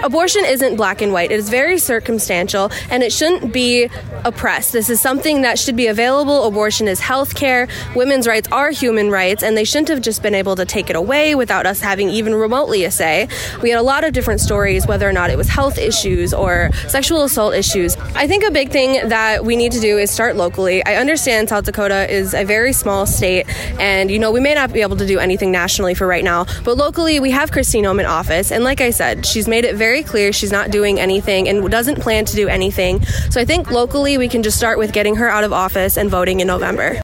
abortion isn't black and white. It is very circumstantial, and it shouldn't be oppressed. This is something that should be available. Abortion is health care. Women's rights are human rights, and they shouldn't have just been able to take it away without us having even remotely a say. We had a lot of different stories, whether or not it was health issues or sexual assault issues. I think a big thing that we need to do is start locally. I understand South Dakota is a very small state, and we may not be able to do anything nationally for right now, but locally we have Kristi Noem in office, and like I said, she's made it very clear she's not doing anything and doesn't plan to do anything. So I think locally we can just start with getting her out of office and voting in November.